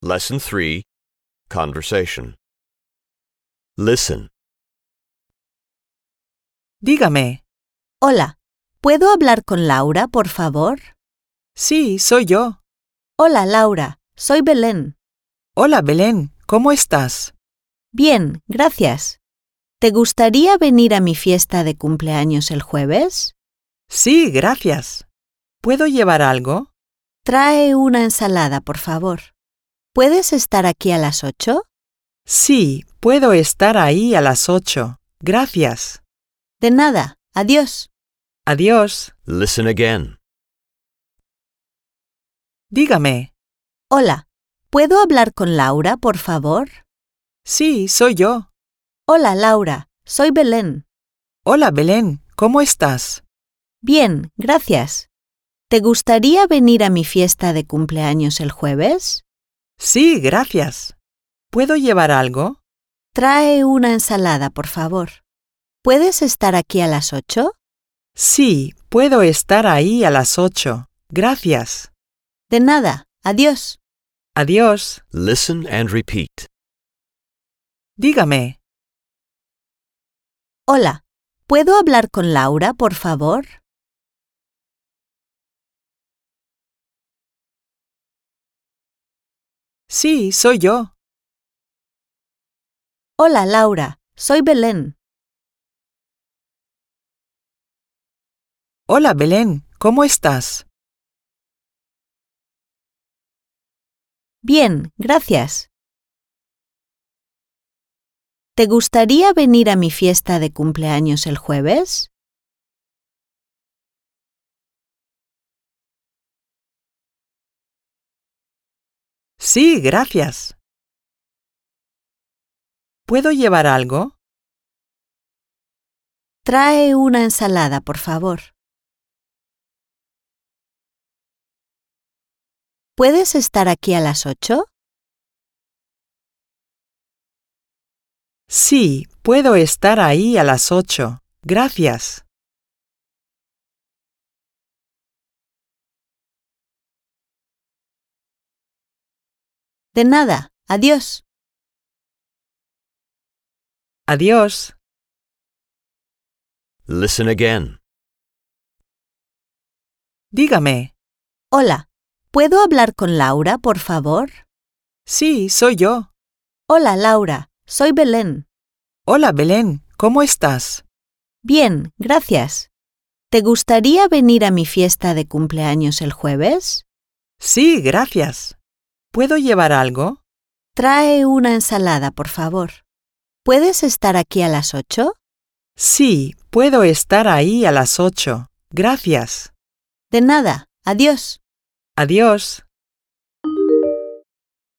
Lesson 3, Conversation. Listen. Dígame. Hola, ¿puedo hablar con Laura, por favor? Sí, soy yo. Hola, Laura, soy Belén. Hola, Belén. ¿Cómo estás? Bien, gracias. ¿Te gustaría venir a mi fiesta de cumpleaños el jueves? Sí, gracias. ¿Puedo llevar algo? Trae una ensalada, por favor. ¿Puedes estar aquí a las 8? Sí, puedo estar ahí a las 8. Gracias. De nada, adiós. Adiós. Listen again. Dígame. Hola, ¿puedo hablar con Laura, por favor? Sí, soy yo. Hola, Laura, soy Belén. Hola, Belén. ¿Cómo estás? Bien, gracias. ¿Te gustaría venir a mi fiesta de cumpleaños el jueves? Sí, gracias. ¿Puedo llevar algo? Trae una ensalada, por favor. ¿Puedes estar aquí a las 8? Sí, puedo estar ahí a las 8. Gracias. De nada, adiós. Adiós. Listen and repeat. Dígame. Hola, ¿puedo hablar con Laura, por favor? Sí, soy yo. Hola, Laura, soy Belén. Hola, Belén. ¿Cómo estás? Bien, gracias. ¿Te gustaría venir a mi fiesta de cumpleaños el jueves? Sí, gracias. ¿Puedo llevar algo? Trae una ensalada, por favor. ¿Puedes estar aquí a las 8? Sí, puedo estar ahí a las 8. Gracias. De nada, adiós. Adiós. Listen again. Dígame. Hola, ¿puedo hablar con Laura, por favor? Sí, soy yo. Hola, Laura, soy Belén. Hola, Belén. ¿Cómo estás? Bien, gracias. ¿Te gustaría venir a mi fiesta de cumpleaños el jueves? Sí, gracias. ¿Puedo llevar algo? Trae una ensalada, por favor. ¿Puedes estar aquí a las 8? Sí, puedo estar ahí a las 8. Gracias. De nada, adiós. Adiós.